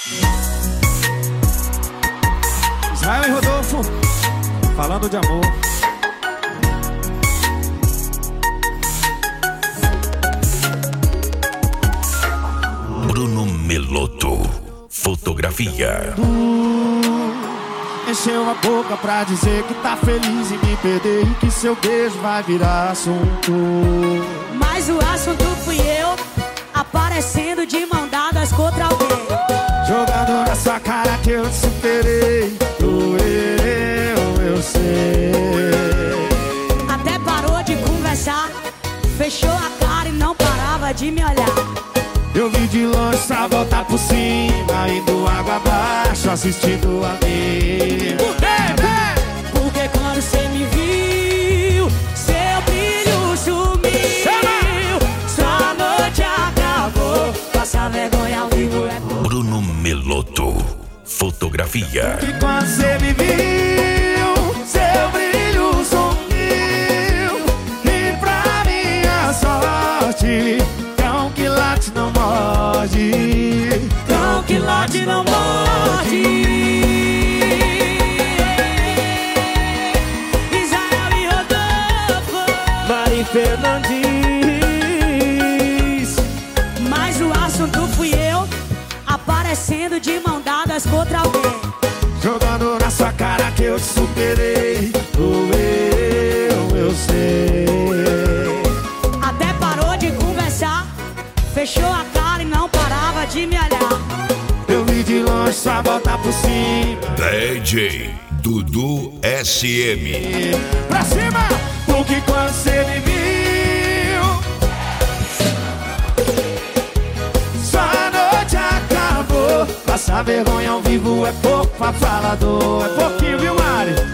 Israel e Rodolfo, falando de amor. Bruno Meloto, fotografia. Encheu a boca pra dizer que tá feliz em me perder e que seu beijo vai virar assunto. Mas o assunto fui eu, aparecendo de mão dadas contra alguém. Jogando na sua cara que eu te superei. Doeu, eu sei. Até parou de conversar, fechou a cara e não parava de me olhar. Eu vim de longe pra voltar por cima, indo água abaixo, assistindo a mim. Porque quando cê me viu, seu brilho sumiu. Sua noite acabou, passar vergonha ao vivo é bom. Bruno Meloto, fotografia. E quando cê me viu, seu brilho sumiu. E pra minha sorte, cão que late não morde. Cão que late não morde. Israel e Rodolfo, Mari Fernandes. mas o assunto fui eu, aparecendo de mão dadas contra alguém. Jogando na sua cara que eu te superei. Doeu, eu sei. Até parou de conversar, fechou a cara e não parava de me olhar. Eu vim de longe só voltar por cima. DJ Dudu SM. Pra cima! Porque quando cê me viu, sua noite acabou. Passar vergonha ao vivo é pouco pra falador. É pouquinho, viu, Mari?